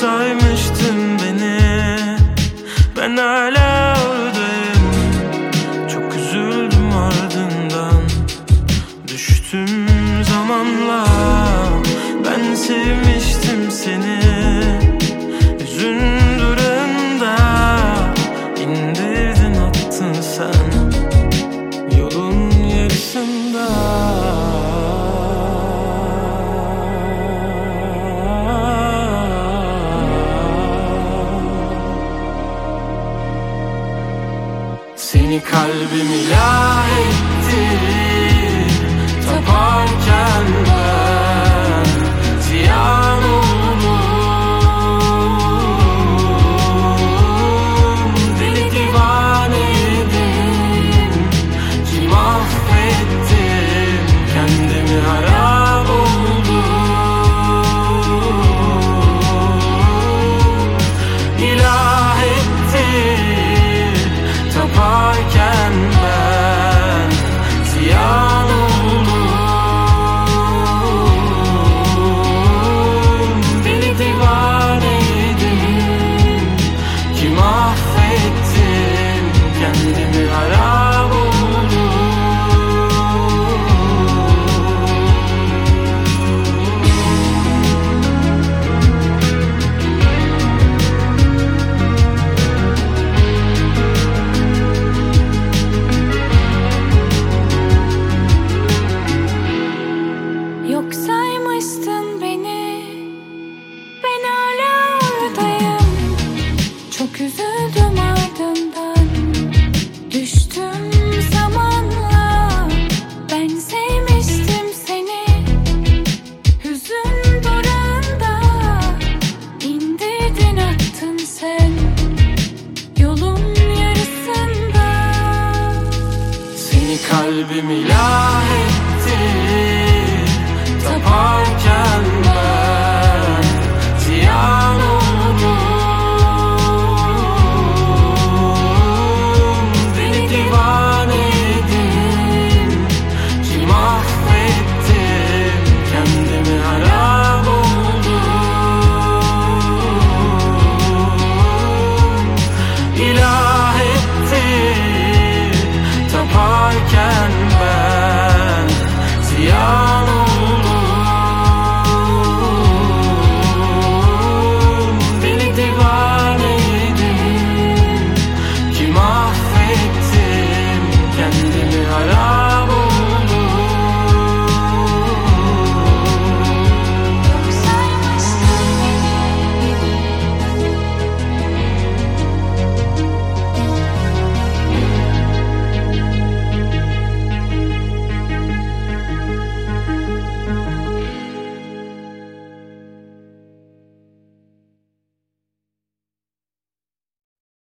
saymıştın beni, ben hala oradayım. Çok üzüldüm ardından, düştüm zamanla. Ben sevmiştim seni, hüzün durağında indirdin attın sen yolun yarısında. Seni kalbim ilah etti, taparken ben ziyan oldum. Deli divaneydim, kim affettim, kendimi harap oldum. İlah etti, taparken ben ziyan oldum. Deli divaneydim, kim affettim, kendimi harap oldum. Yok saymıştın beni, ben hala oradayım. Çok üzüldüm